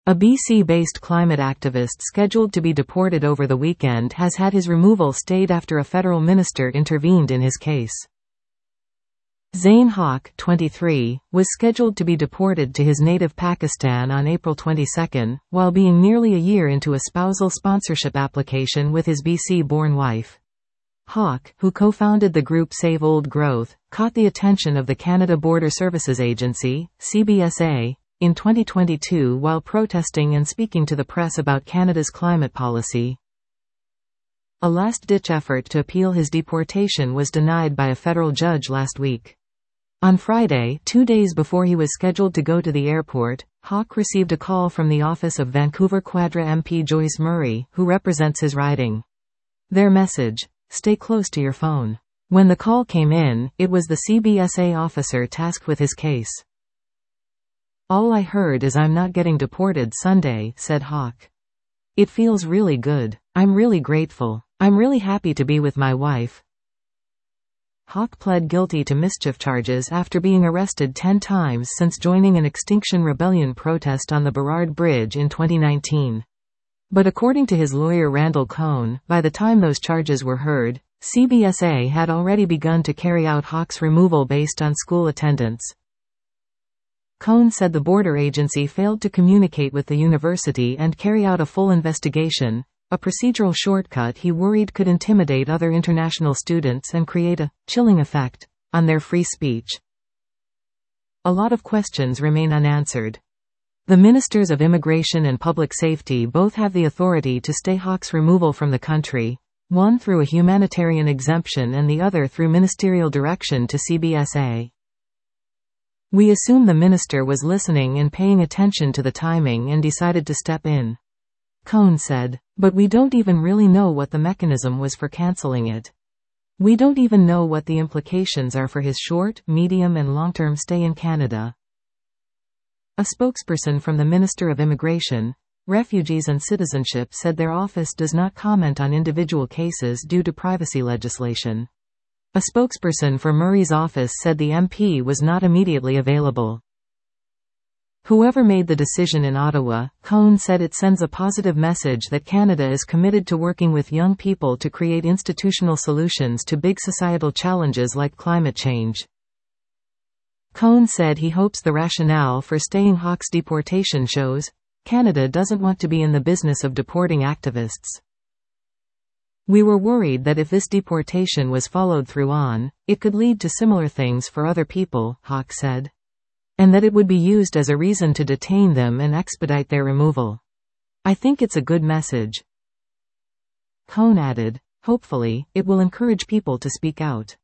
A BC-based climate activist scheduled to be deported over the weekend has had his removal stayed after a federal minister intervened in his case. Zain Haque, 23, was scheduled to be deported to his native Pakistan on April 22, while being nearly a year into a spousal sponsorship application with his BC-born wife. Haque, who co-founded the group Save Old Growth, caught the attention of the Canada Border Services Agency, CBSA, in 2022 while protesting and speaking to the press about Canada's climate policy. A last-ditch effort to appeal his deportation was denied by a federal judge last week. On Friday, 2 days before he was scheduled to go to the airport, Haque received a call from the office of Vancouver Quadra MP Joyce Murray, who represents his riding. Their message: "Stay close to your phone." When the call came in, it was the CBSA officer tasked with his case. "All I heard is I'm not getting deported Sunday," said Haque. "It feels really good. I'm really grateful. I'm really happy to be with my wife." Haque pled guilty to mischief charges after being arrested 10 times since joining an Extinction Rebellion protest on the Burrard Bridge in 2019. But according to his lawyer Randall Cohn, by the time those charges were heard, CBSA had already begun to carry out Haque's removal based on school attendance. Cohn said the border agency failed to communicate with the university and carry out a full investigation, a procedural shortcut he worried could intimidate other international students and create a chilling effect on their free speech. A lot of questions remain unanswered. The Ministers of Immigration and Public Safety both have the authority to stay Haque's removal from the country, one through a humanitarian exemption and the other through ministerial direction to CBSA. "We assume the minister was listening and paying attention to the timing and decided to step in," Cohn said. "But we don't even really know what the mechanism was for cancelling it. We don't even know what the implications are for his short, medium and long-term stay in Canada." A spokesperson from the Minister of Immigration, Refugees and Citizenship said their office does not comment on individual cases due to privacy legislation. A spokesperson for Murray's office said the MP was not immediately available. Whoever made the decision in Ottawa, Cohn said it sends a positive message that Canada is committed to working with young people to create institutional solutions to big societal challenges like climate change. Cohn said he hopes the rationale for staying Haque's deportation shows Canada doesn't want to be in the business of deporting activists. "We were worried that if this deportation was followed through on, it could lead to similar things for other people," Haque said. "And that it would be used as a reason to detain them and expedite their removal. I think it's a good message." Cohn added, "Hopefully, it will encourage people to speak out."